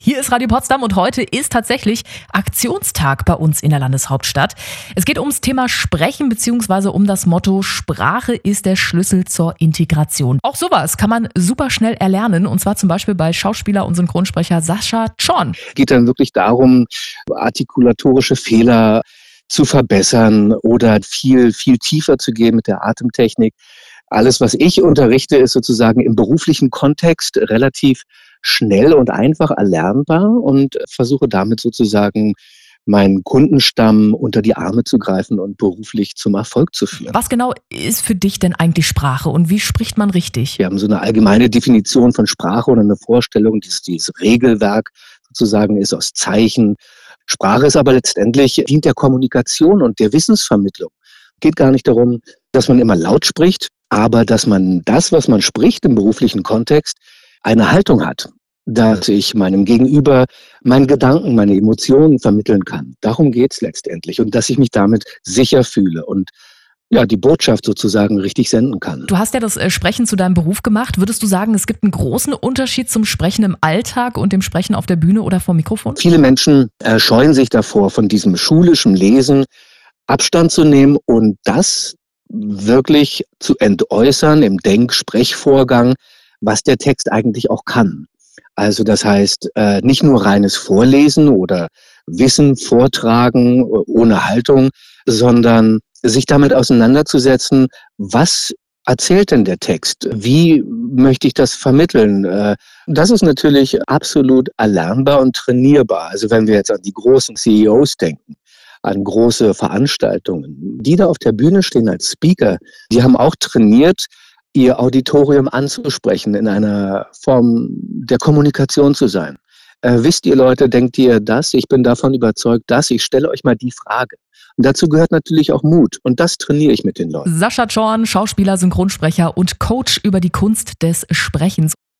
Hier ist Radio Potsdam und heute ist tatsächlich Aktionstag bei uns in der Landeshauptstadt. Es geht ums Thema Sprechen bzw. um das Motto Sprache ist der Schlüssel zur Integration. Auch sowas kann man super schnell erlernen und zwar zum Beispiel bei Schauspieler und Synchronsprecher Sascha Zorn. Geht dann wirklich darum, artikulatorische Fehler zu verbessern oder viel tiefer zu gehen mit der Atemtechnik. Alles, was ich unterrichte, ist sozusagen im beruflichen Kontext relativ schnell und einfach erlernbar und versuche damit sozusagen meinen Kundenstamm unter die Arme zu greifen und beruflich zum Erfolg zu führen. Was genau ist für dich denn eigentlich Sprache und wie spricht man richtig? Wir haben so eine allgemeine Definition von Sprache oder eine Vorstellung, dieses Regelwerk sozusagen ist aus Zeichen. Sprache ist aber letztendlich, dient der Kommunikation und der Wissensvermittlung. Geht gar nicht darum, dass man immer laut spricht, aber dass man das, was man spricht im beruflichen Kontext, eine Haltung hat, dass ich meinem Gegenüber meine Gedanken, meine Emotionen vermitteln kann. Darum geht's letztendlich und dass ich mich damit sicher fühle und ja, die Botschaft sozusagen richtig senden kann. Du hast ja das Sprechen zu deinem Beruf gemacht. Würdest du sagen, es gibt einen großen Unterschied zum Sprechen im Alltag und dem Sprechen auf der Bühne oder vor Mikrofon? Viele Menschen scheuen sich davor, von diesem schulischen Lesen Abstand zu nehmen und das wirklich zu entäußern im Denk-Sprechvorgang, was der Text eigentlich auch kann. Also das heißt, nicht nur reines Vorlesen oder Wissen vortragen ohne Haltung, sondern sich damit auseinanderzusetzen, was erzählt denn der Text? Wie möchte ich das vermitteln? Das ist natürlich absolut erlernbar und trainierbar. Also wenn wir jetzt an die großen CEOs denken, an große Veranstaltungen, die da auf der Bühne stehen als Speaker, die haben auch trainiert, ihr Auditorium anzusprechen, in einer Form der Kommunikation zu sein. Wisst ihr Leute, denkt ihr das? Ich bin davon überzeugt, dass ich stelle euch mal die Frage. Und dazu gehört natürlich auch Mut. Und das trainiere ich mit den Leuten. Sascha Zorn, Schauspieler, Synchronsprecher und Coach über die Kunst des Sprechens.